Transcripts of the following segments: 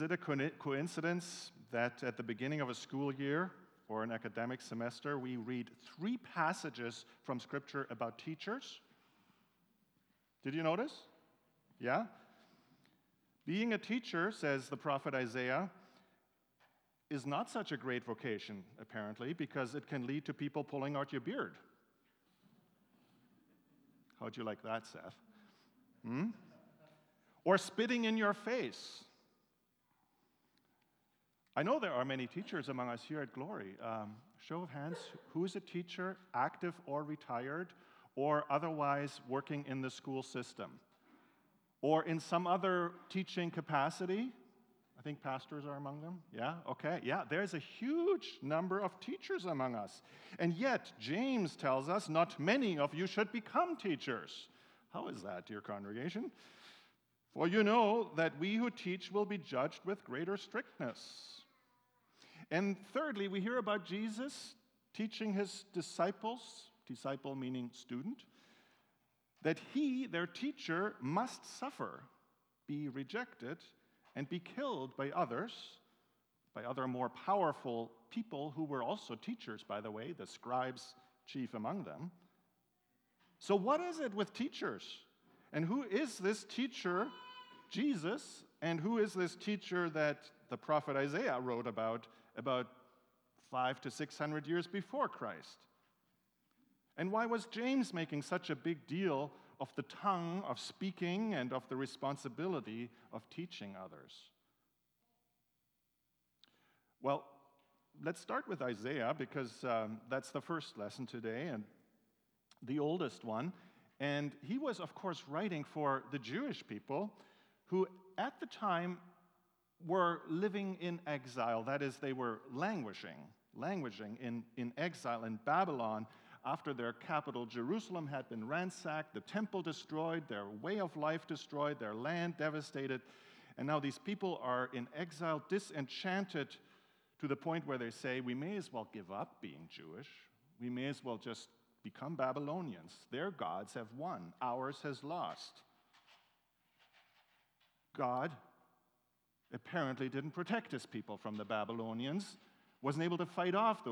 Is it a coincidence that at the beginning of a school year or an academic semester, we read 3 passages from Scripture about teachers? Did you notice? Yeah? Being a teacher, says the prophet Isaiah, is not such a great vocation, apparently, because it can lead to people pulling out your beard. How'd you like that, Seth? Or spitting in your face. I know there are many teachers among us here at Glory. Show of hands, who is a teacher, active or retired, or otherwise working in the school system? Or in some other teaching capacity? I think pastors are among them. Yeah, okay. Yeah, there's a huge number of teachers among us. And yet, James tells us not many of you should become teachers. How is that, dear congregation? For you know that we who teach will be judged with greater strictness. And thirdly, we hear about Jesus teaching his disciples, disciple meaning student, that he, their teacher, must suffer, be rejected, and be killed by others, by other more powerful people who were also teachers, by the way, the scribes chief among them. So what is it with teachers? And who is this teacher, Jesus, and who is this teacher that the prophet Isaiah wrote about 500 to 600 years before Christ? And why was James making such a big deal of the tongue, of speaking, and of the responsibility of teaching others? Well, let's start with Isaiah, because that's the first lesson today, and the oldest one. And he was, of course, writing for the Jewish people who, at the time, were living in exile. That is, they were languishing in exile in Babylon after their capital, Jerusalem, had been ransacked, the temple destroyed, their way of life destroyed, their land devastated. And now these people are in exile, disenchanted to the point where they say, we may as well give up being Jewish. We may as well just become Babylonians. Their gods have won. Ours has lost. God apparently didn't protect his people from the Babylonians, wasn't able to fight off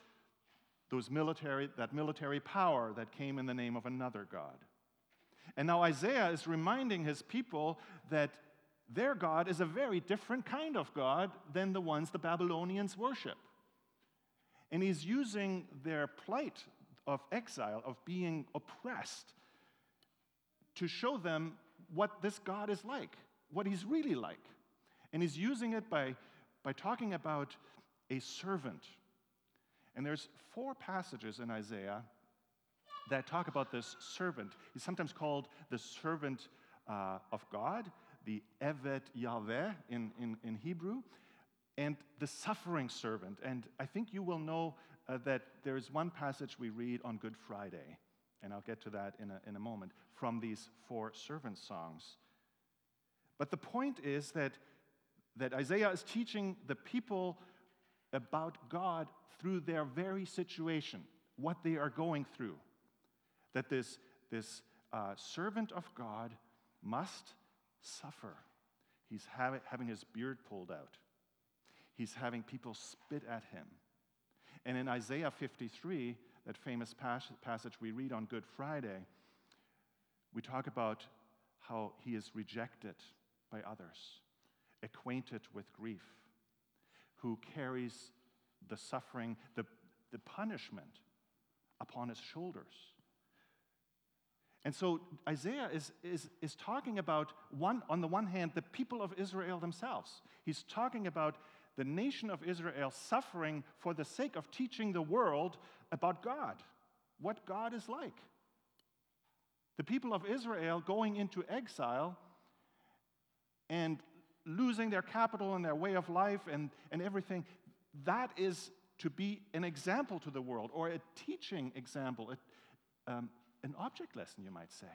that military power that came in the name of another God. And now Isaiah is reminding his people that their God is a very different kind of God than the ones the Babylonians worship. And he's using their plight of exile, of being oppressed, to show them what this God is like, what he's really like. And he's using it by talking about a servant. And there's 4 passages in Isaiah that talk about this servant. He's sometimes called the servant of God, the Evet Yahweh in Hebrew, and the suffering servant. And I think you will know that there's one passage we read on Good Friday, and I'll get to that in a moment, from these 4 servant songs. But the point is that Isaiah is teaching the people about God through their very situation, what they are going through. That this servant of God must suffer. He's having his beard pulled out. He's having people spit at him. And in Isaiah 53, that famous passage we read on Good Friday, we talk about how he is rejected by others, acquainted with grief, who carries the suffering, the punishment upon his shoulders. And so Isaiah is talking about, on the one hand, the people of Israel themselves. He's talking about the nation of Israel suffering for the sake of teaching the world about God, what God is like. The people of Israel going into exile and losing their capital and their way of life and everything, that is to be an example to the world, or a teaching example, an object lesson, you might say.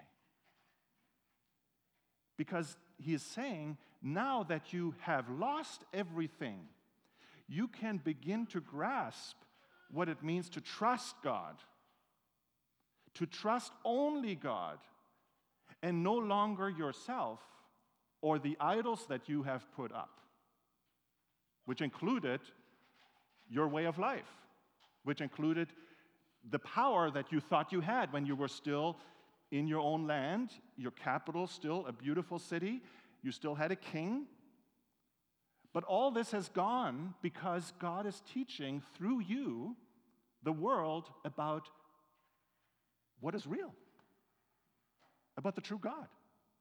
Because he is saying, now that you have lost everything, you can begin to grasp what it means to trust God, to trust only God, and no longer yourself or the idols that you have put up. which included your way of life, which included the power that you thought you had when you were still in your own land, your capital still a beautiful city, you still had a king. But all this has gone because God is teaching through you the world about what is real, about the true God.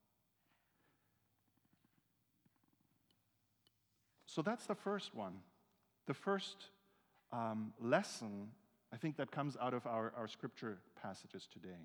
So that's the first one. The first lesson, I think, that comes out of our scripture passages today.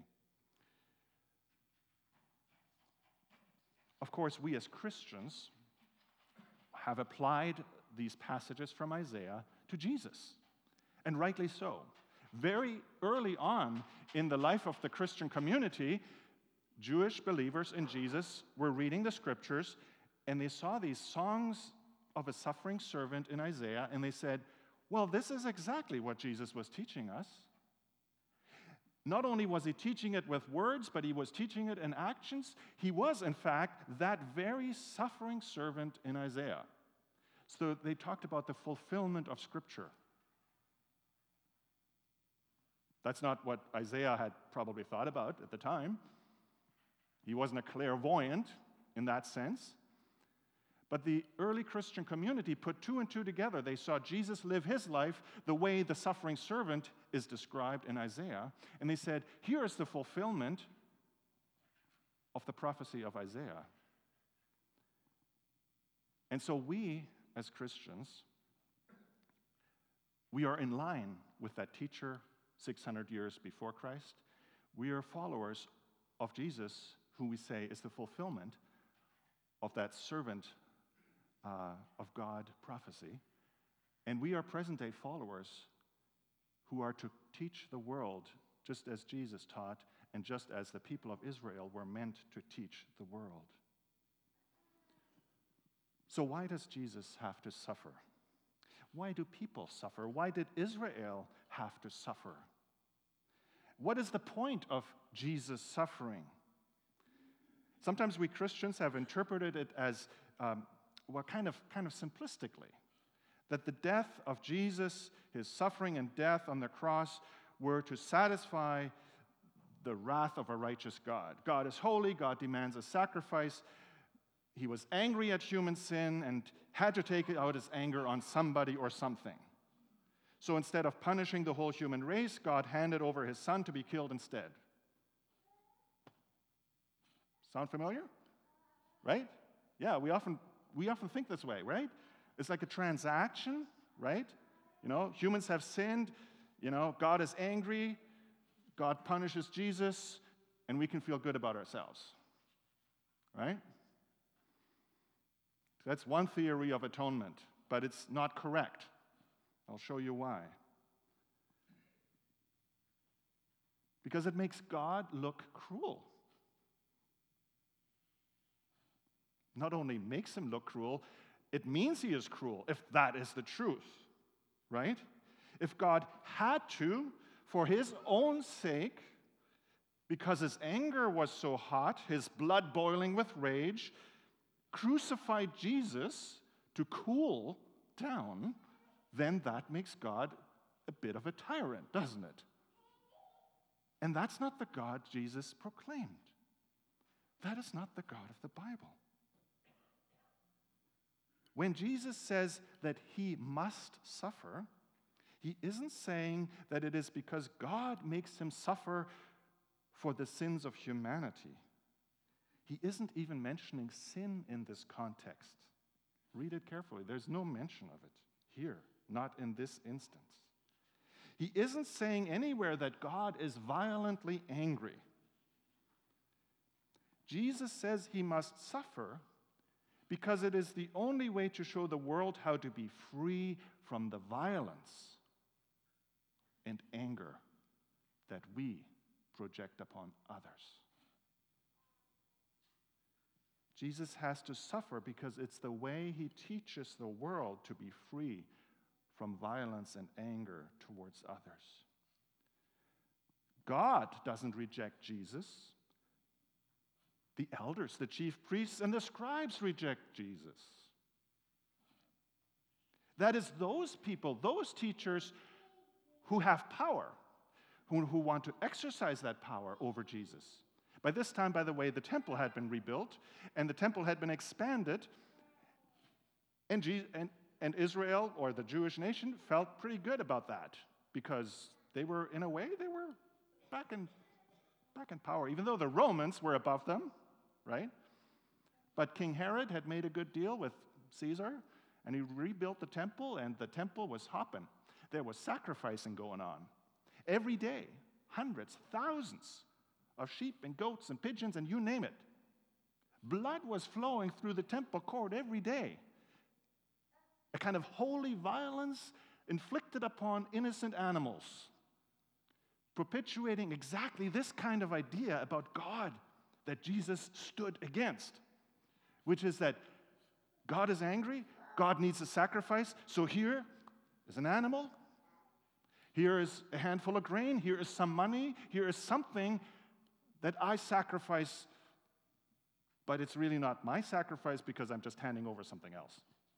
Of course, we as Christians have applied these passages from Isaiah to Jesus, and rightly so. Very early on in the life of the Christian community, Jewish believers in Jesus were reading the scriptures, and they saw these songs of a suffering servant in Isaiah, and they said, well, this is exactly what Jesus was teaching us. Not only was he teaching it with words, but he was teaching it in actions. He was, in fact, that very suffering servant in Isaiah. So they talked about the fulfillment of Scripture. That's not what Isaiah had probably thought about at the time. He wasn't a clairvoyant in that sense. But the early Christian community put two and two together. They saw Jesus live his life the way the suffering servant is described in Isaiah. And they said, here is the fulfillment of the prophecy of Isaiah. And so we, as Christians, we are in line with that teacher 600 years before Christ. We are followers of Jesus, who we say is the fulfillment of that servant of God prophecy. And we are present-day followers who are to teach the world just as Jesus taught and just as the people of Israel were meant to teach the world. So why does Jesus have to suffer? Why do people suffer? Why did Israel have to suffer? What is the point of Jesus' suffering? Sometimes we Christians have interpreted it as kind of simplistically, that the death of Jesus, his suffering and death on the cross, were to satisfy the wrath of a righteous God. God is holy, God demands a sacrifice. He was angry at human sin and had to take out his anger on somebody or something. So instead of punishing the whole human race, God handed over his son to be killed instead. Sound familiar? Right? Yeah, we often think this way, right? It's like a transaction, right? Humans have sinned, God is angry, God punishes Jesus, and we can feel good about ourselves, right? That's one theory of atonement, but it's not correct. I'll show you why. Because it makes God look cruel. Not only makes him look cruel, it means he is cruel, if that is the truth, right? If God had to, for his own sake, because his anger was so hot, his blood boiling with rage, crucified Jesus to cool down, then that makes God a bit of a tyrant, doesn't it? And that's not the God Jesus proclaimed. That is not the God of the Bible. When Jesus says that he must suffer, he isn't saying that it is because God makes him suffer for the sins of humanity. He isn't even mentioning sin in this context. Read it carefully. There's no mention of it here, not in this instance. He isn't saying anywhere that God is violently angry. Jesus says he must suffer because it is the only way to show the world how to be free from the violence and anger that we project upon others. Jesus has to suffer because it's the way he teaches the world to be free from violence and anger towards others. God doesn't reject Jesus. The elders, the chief priests, and the scribes reject Jesus. That is those people, those teachers who have power, who want to exercise that power over Jesus. By this time, by the way, the temple had been rebuilt, and the temple had been expanded, and Israel, or the Jewish nation, felt pretty good about that, because they were, in a way, they were back in power, even though the Romans were above them, right? But King Herod had made a good deal with Caesar, and he rebuilt the temple, and the temple was hopping. There was sacrificing going on. Every day, hundreds, thousands of sheep and goats and pigeons and you name it. Blood was flowing through the temple court every day. A kind of holy violence inflicted upon innocent animals, perpetuating exactly this kind of idea about God that Jesus stood against, which is that God is angry, God needs a sacrifice, so here is an animal, here is a handful of grain, here is some money, here is something that I sacrifice, but it's really not my sacrifice because I'm just handing over something else.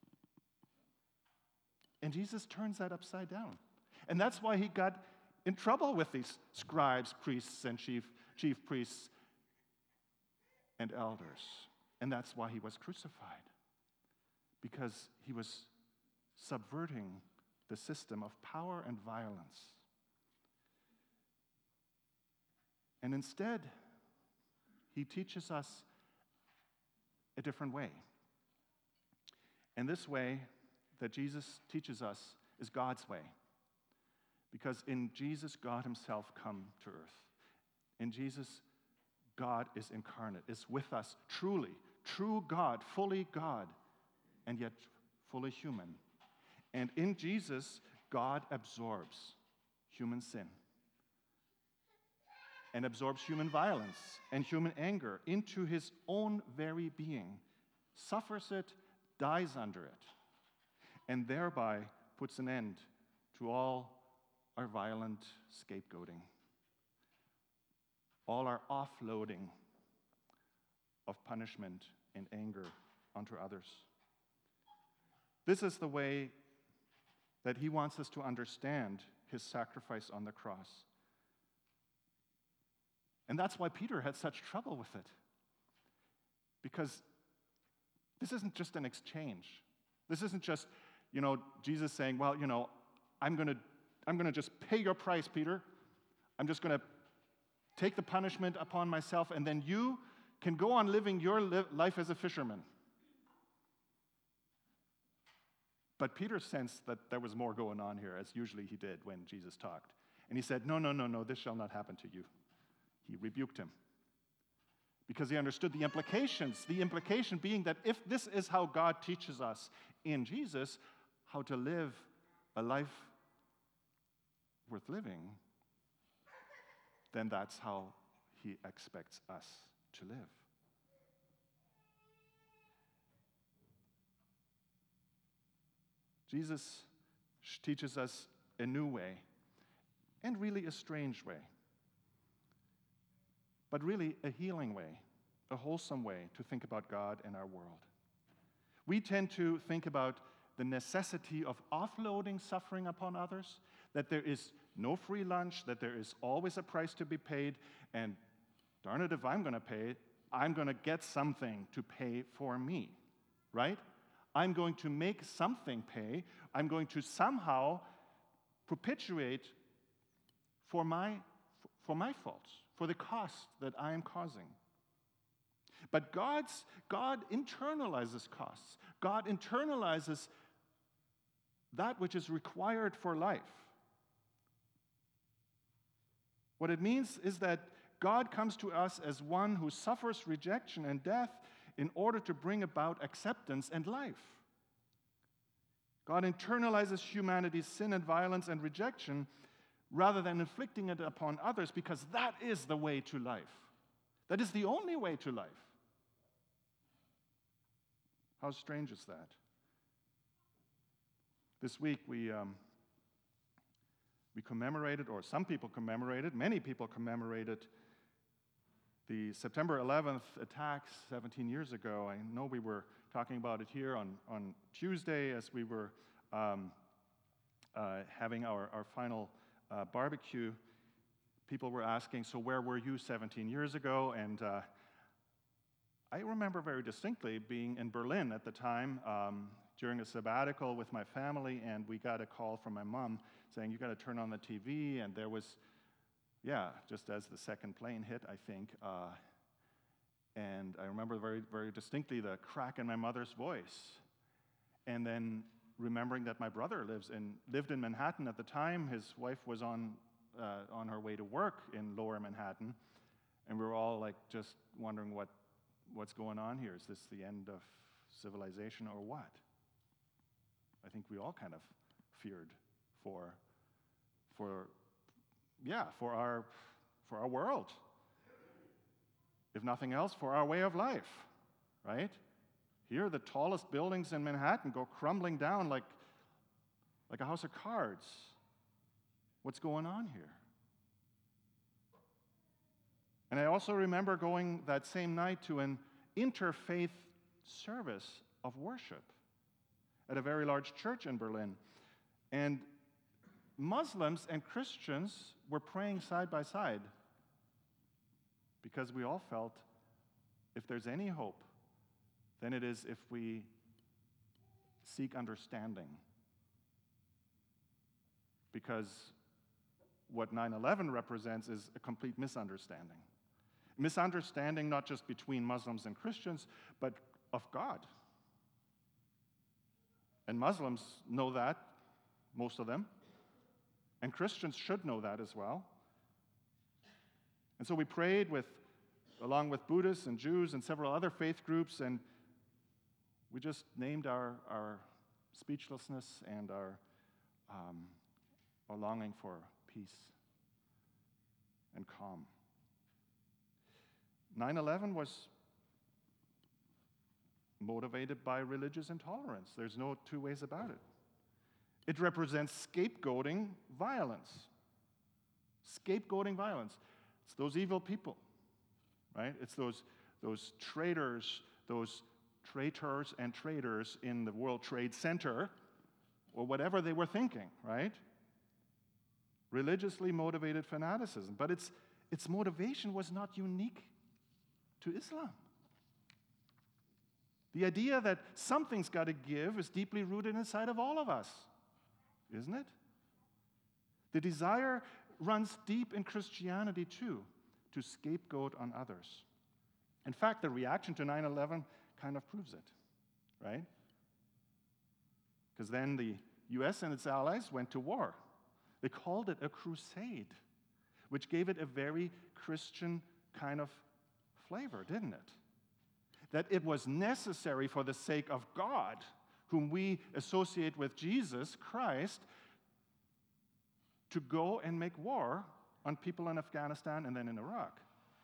And Jesus turns that upside down. And that's why he got in trouble with these scribes, priests, and chief priests and elders. And that's why he was crucified, because he was subverting the system of power and violence. And instead, he teaches us a different way. And this way that Jesus teaches us is God's way. Because in Jesus, God himself come to earth. In Jesus, God is incarnate, is with us truly, true God, and yet fully human. And in Jesus, God absorbs human sin and absorbs human violence and human anger into his own very being, suffers it, dies under it, and thereby puts an end to all our violent scapegoating, all our offloading of punishment and anger onto others. This is the way that he wants us to understand his sacrifice on the cross. And that's why Peter had such trouble with it. Because this isn't just an exchange. This isn't just, Jesus saying, well, I'm going to just pay your price, Peter. I'm just going to take the punishment upon myself, and then you can go on living your life as a fisherman. But Peter sensed that there was more going on here, as usually he did when Jesus talked. And he said, no, this shall not happen to you. He rebuked him. Because he understood the implications. The implication being that if this is how God teaches us in Jesus how to live a life worth living, then that's how he expects us to live. Jesus teaches us a new way, and really a strange way, but really a healing way, a wholesome way to think about God and our world. We tend to think about the necessity of offloading suffering upon others, that there is no free lunch, that there is always a price to be paid, and darn it, if I'm going to pay, I'm going to get something to pay for me, right? I'm going to make something pay. I'm going to somehow perpetuate for my faults, for the cost that I am causing. But God internalizes costs. God internalizes that which is required for life. What it means is that God comes to us as one who suffers rejection and death in order to bring about acceptance and life. God internalizes humanity's sin and violence and rejection rather than inflicting it upon others, because that is the way to life. That is the only way to life. How strange is that? This week we commemorated, or some people commemorated, many people commemorated the September 11th attacks 17 years ago. I know we were talking about it here on Tuesday as we were having our final barbecue, people were asking, so where were you 17 years ago? And I remember very distinctly being in Berlin at the time during a sabbatical with my family, and we got a call from my mom saying, you got to turn on the TV, and there was, just as the second plane hit, I think, and I remember very, very distinctly the crack in my mother's voice. And then remembering that my brother lived in Manhattan at the time. His wife was on her way to work in Lower Manhattan, and we were all like just wondering what's going on here. Is this the end of civilization or what? I think we all kind of feared for our world. If nothing else, for our way of life, right? Here, the tallest buildings in Manhattan go crumbling down like a house of cards. What's going on here? And I also remember going that same night to an interfaith service of worship at a very large church in Berlin. And Muslims and Christians were praying side by side because we all felt if there's any hope, then it is if we seek understanding. Because what 9/11 represents is a complete misunderstanding. Misunderstanding not just between Muslims and Christians, but of God. And Muslims know that, most of them. And Christians should know that as well. And so we prayed along with Buddhists and Jews and several other faith groups, and we just named our speechlessness and our longing for peace and calm. 9/11 was motivated by religious intolerance. There's no two ways about it. It represents scapegoating violence. Scapegoating violence. It's those evil people, right? It's those traitors, those traitors and traitors in the World Trade Center, or whatever they were thinking, right? Religiously motivated fanaticism. But its motivation was not unique to Islam. The idea that something's got to give is deeply rooted inside of all of us, isn't it? The desire runs deep in Christianity too, to scapegoat on others. In fact, the reaction to 9/11 kind of proves it, right? Because then the US and its allies went to war. They called it a crusade, which gave it a very Christian kind of flavor, didn't it? That it was necessary for the sake of God, whom we associate with Jesus Christ, to go and make war on people in Afghanistan and then in Iraq.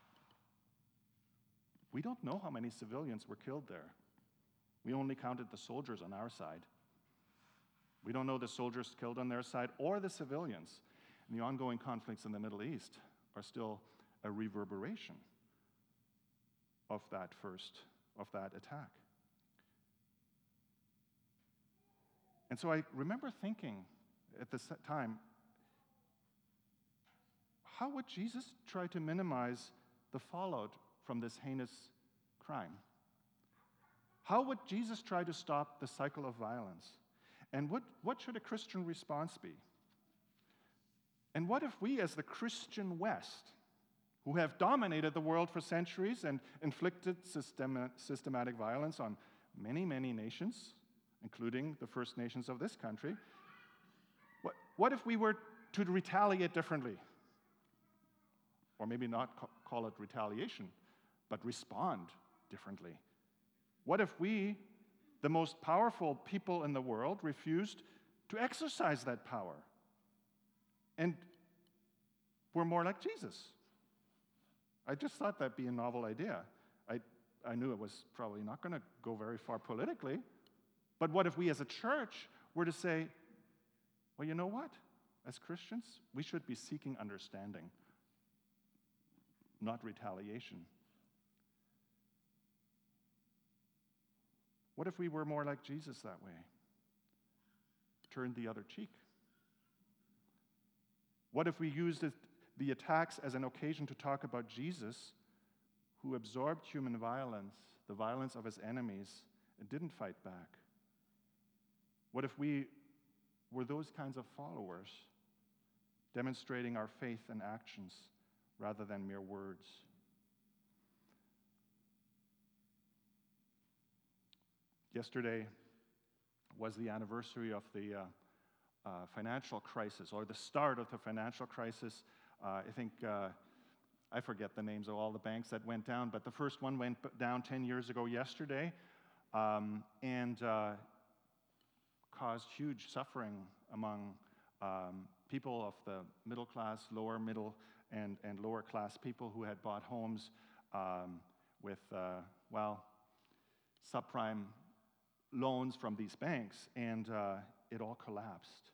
We don't know how many civilians were killed there. We only counted the soldiers on our side. We don't know the soldiers killed on their side or the civilians. And the ongoing conflicts in the Middle East are still a reverberation of that attack. And so I remember thinking at this time, how would Jesus try to minimize the fallout from this heinous crime? How would Jesus try to stop the cycle of violence? And what should a Christian response be? And what if we, as the Christian West, who have dominated the world for centuries and inflicted systematic violence on many, many nations, including the First Nations of this country, what if we were to retaliate differently? Or maybe not call it retaliation, but respond differently. What if we, the most powerful people in the world, refused to exercise that power? And we're more like Jesus. I just thought that'd be a novel idea. I knew it was probably not going to go very far politically, but what if we as a church were to say, well, you know what? As Christians, we should be seeking understanding, not retaliation. What if we were more like Jesus that way? turned the other cheek? What if we used the attacks as an occasion to talk about Jesus, who absorbed human violence, the violence of his enemies, and didn't fight back? What if we were those kinds of followers, demonstrating our faith in actions rather than mere words? Yesterday was the anniversary of the financial crisis, or the start of the financial crisis. I forget the names of all the banks that went down, but the first one went down 10 years ago yesterday, and caused huge suffering among people of the middle class, lower middle, and lower class people who had bought homes with, subprime loans from these banks, and it all collapsed.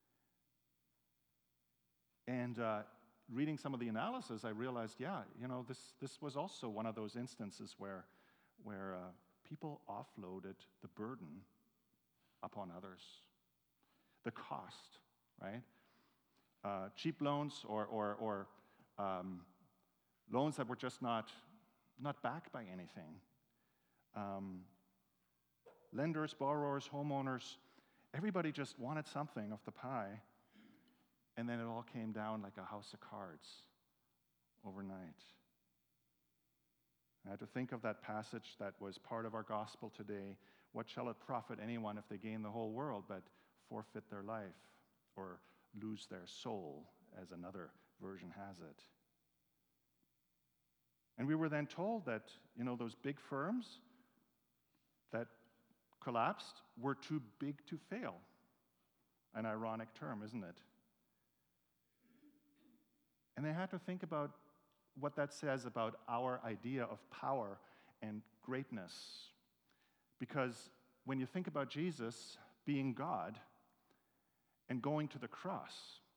And reading some of the analysis, I realized, this was also one of those instances where people offloaded the burden upon others. The cost, right? Cheap loans or loans that were just not backed by anything. Lenders, borrowers, homeowners, everybody just wanted something of the pie, and then it all came down like a house of cards overnight. I had to think of that passage that was part of our gospel today. What shall it profit anyone if they gain the whole world but forfeit their life or lose their soul, as another version has it? And we were then told that, those big firms that collapsed were too big to fail. An ironic term, isn't it? And I had to think about what that says about our idea of power and greatness. Because when you think about Jesus being God and going to the cross,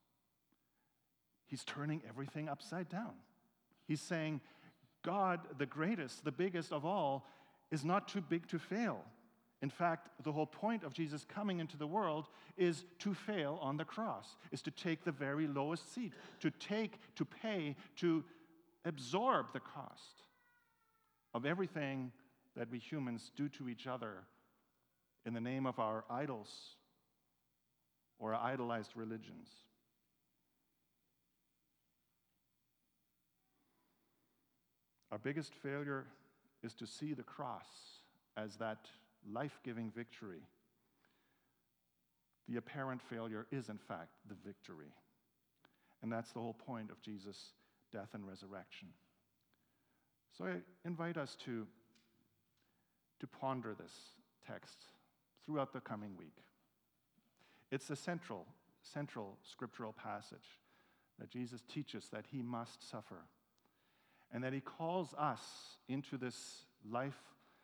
he's turning everything upside down. He's saying, God, the greatest, the biggest of all, is not too big to fail. In fact, the whole point of Jesus coming into the world is to fail on the cross, is to take the very lowest seat, to pay, to absorb the cost of everything that we humans do to each other in the name of our idols or our idolized religions. Our biggest failure is to see the cross as that life-giving victory. The apparent failure is, in fact, the victory. And that's the whole point of Jesus' death and resurrection. So I invite us to ponder this text throughout the coming week. It's a central scriptural passage that Jesus teaches that he must suffer, and that he calls us into this life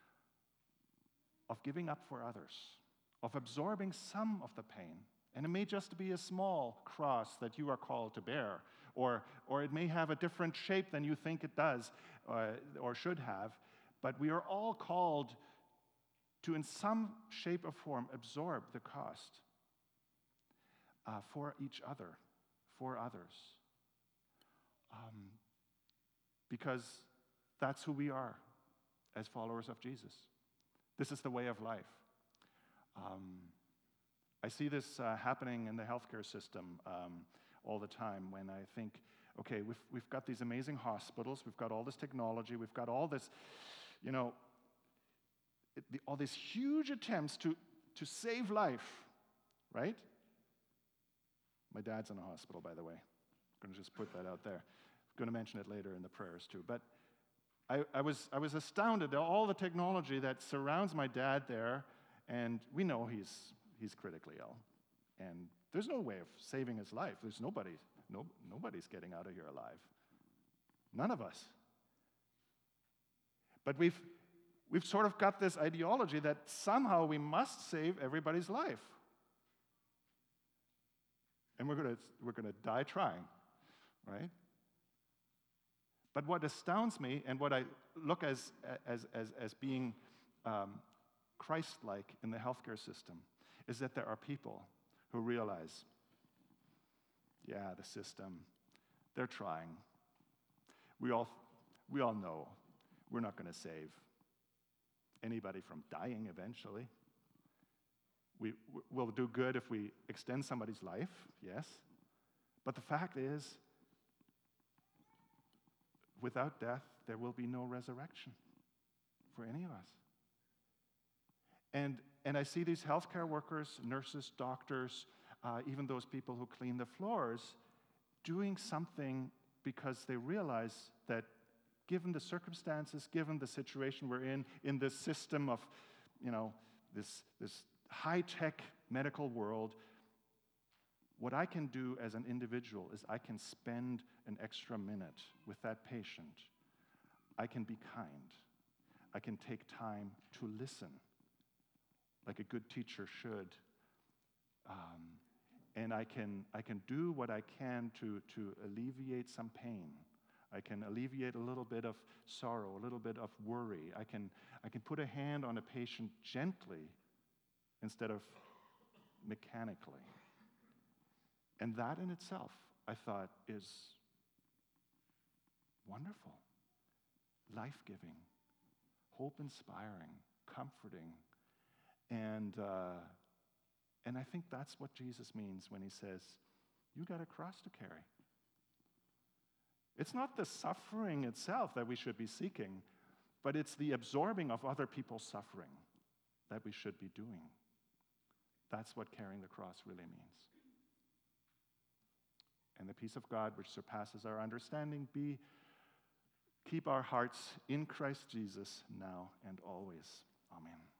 of giving up for others, of absorbing some of the pain. And it may just be a small cross that you are called to bear, or it may have a different shape than you think it does or should have, but we are all called to, in some shape or form, absorb the cost for each other, for others. Because that's who we are as followers of Jesus. This is the way of life. I see this happening in the healthcare system all the time when I think, okay, we've got these amazing hospitals, we've got all this technology, we've got all this, all these huge attempts to save life, right? My dad's in a hospital, by the way. I'm going to just put that out there. I'm going to mention it later in the prayers too. But I was astounded at all the technology that surrounds my dad there, and we know he's critically ill, and there's no way of saving his life. There's nobody's getting out of here alive. None of us. But we've sort of got this ideology that somehow we must save everybody's life, and we're gonna die trying, right? But what astounds me, and what I look as being Christ-like in the healthcare system, is that there are people who realize, yeah, the system, they're trying. We all know we're not going to save anybody from dying eventually. We'll do good if we extend somebody's life, yes. But the fact is, without death, there will be no resurrection for any of us. And I see these healthcare workers, nurses, doctors, even those people who clean the floors, doing something because they realize that given the circumstances, given the situation we're in this system of, this high-tech medical world, what I can do as an individual is I can spend an extra minute with that patient. I can be kind. I can take time to listen, like a good teacher should. And I can do what I can to alleviate some pain. I can alleviate a little bit of sorrow, a little bit of worry. I can put a hand on a patient gently instead of mechanically. And that in itself, I thought, is wonderful, life-giving, hope-inspiring, comforting. And I think that's what Jesus means when he says, you got a cross to carry. It's not the suffering itself that we should be seeking, but it's the absorbing of other people's suffering that we should be doing. That's what carrying the cross really means. And the peace of God, which surpasses our understanding, keep our hearts in Christ Jesus now and always. Amen.